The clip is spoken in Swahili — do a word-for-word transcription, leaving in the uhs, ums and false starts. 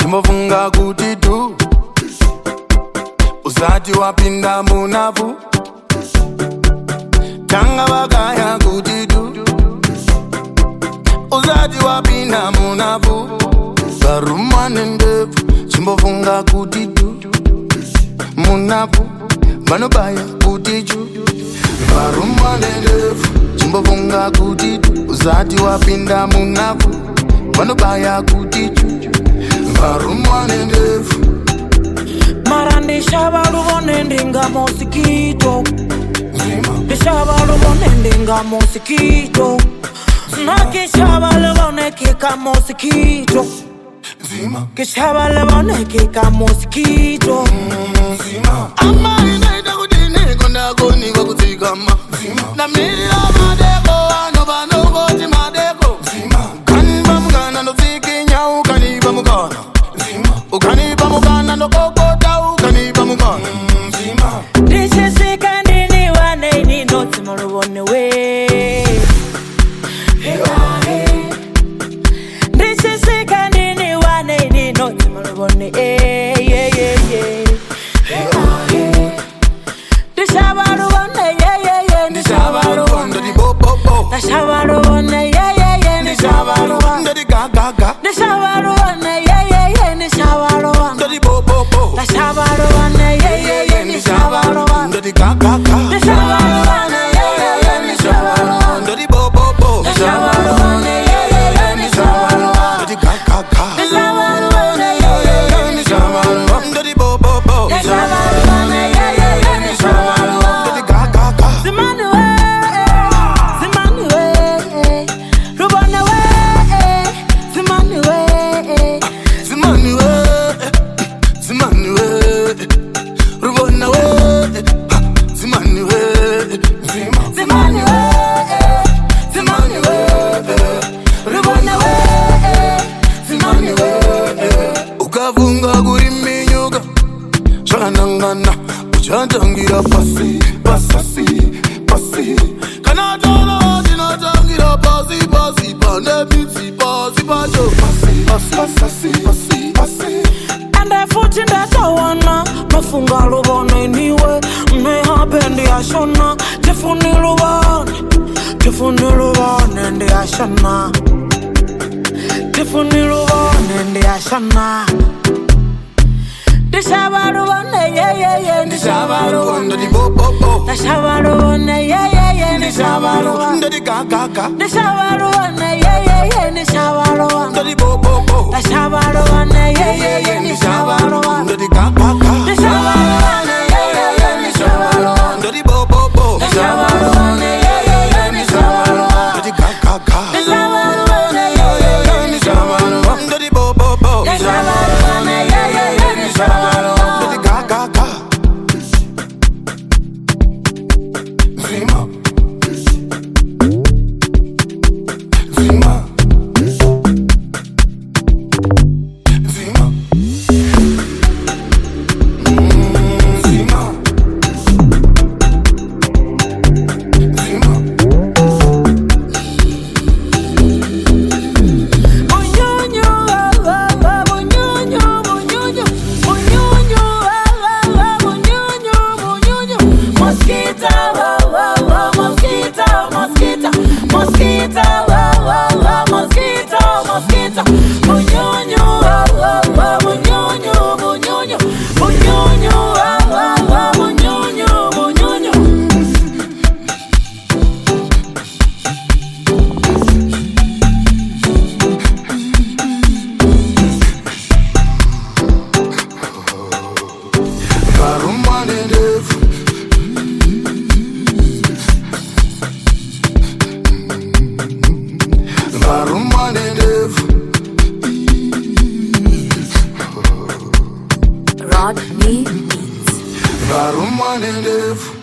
chimbofunga kuti tu usati wapinda munavu tanga wakaya kuti tu usati wapinda munavu varumane ndevu chimbofunga kuti tu munavu vanobaya kuti chu varumane ndevu chimbofunga kuti tu usati wapinda munavu vanobaya kuti chu varumane ndevu mara ndishava luvone ndinga mosikito ndishava luvone ndinga mosikito nakishava luvone kika mosikito kishava luvone kika mosikito ama inaita kutini konda koni kwa kutikama na milila madeko ano banogoti madeko kaniba mugana no ziki nyau kaniba mugana ukaniba mugana no kokota ukaniba mugana ndishishika ndini wane nino timorubone we ndishishika ndini wane nino timorubone eh yeah yeah yeah ndishabarubone yeah yeah yeah ndishabarubone di bo bo bo ndishabarubone yeah yeah yeah ndishabarubone di ga ga ga ndishabarubone yeah yeah yeah ndishabarubone di bo bo bo ndishabarubone yeah yeah yeah ndishabarubone di ga ga ga ndishabarubone yeah yeah yeah ndishabarubone di bo bo bo ndishabarubone yeah yeah yeah ndishabarubone di ga ga ga ndishabarubone yeah yeah yeah ndishabarubone di bo bo bo ndishabarubone yeah yeah yeah ndishabarubone di ga ga ga Zimani we, Zimani we, Rubona we, Zimani we, Zimani we, Zimani we, Rubona we, Zimani we, Zimani we, Zimani we, Rubona we, Zimani we. ukavunga kuri minyuka zvakanangana uchatangira pasi pasasi pasi kana tolo tinotangira pasi pasi pane bitsi pasi pacho pasi pasi pasi pasi Ande futi ndatawana mafunga lubone niwe mnehapendi ashona tifuni lubone tifuni lubone ndi ashona tifuni lubone ndi ashona ndishava lubone yeah yeah yeah ndishava lubone di bo bo bo ndishava lubone yeah yeah yeah ndishava lubone di ga ga ga ndishava lubone yeah yeah yeah ndishava lubone di bo bo bo ndishava lubone yeah yeah yeah ndishava lubone di ga ga ga ndishava lubone yeah yeah yeah ndishava lubone di bo bo bo ndishava lubone yeah yeah yeah ndishava lubone di ga ga ga ndishava lubone yeah yeah yeah ndishava lubone di bo bo bo ndishava lubone yeah yeah yeah ndishava lubone di ga ga ga Zima Zima Zima Mm, Zima Zima Munyunyu ah ah munyunyu munyunyu munyunyu ah ah munyunyu munyunyu mosquito ah ah mosquito mosquito mosquito ah ah mosquito mosquito munyunyu ah ah munyunyu munyunyu munyunyu ah ah munyunyu munyunyu varumane ndevu varumane ndevu Rod me beats. varumane ndevu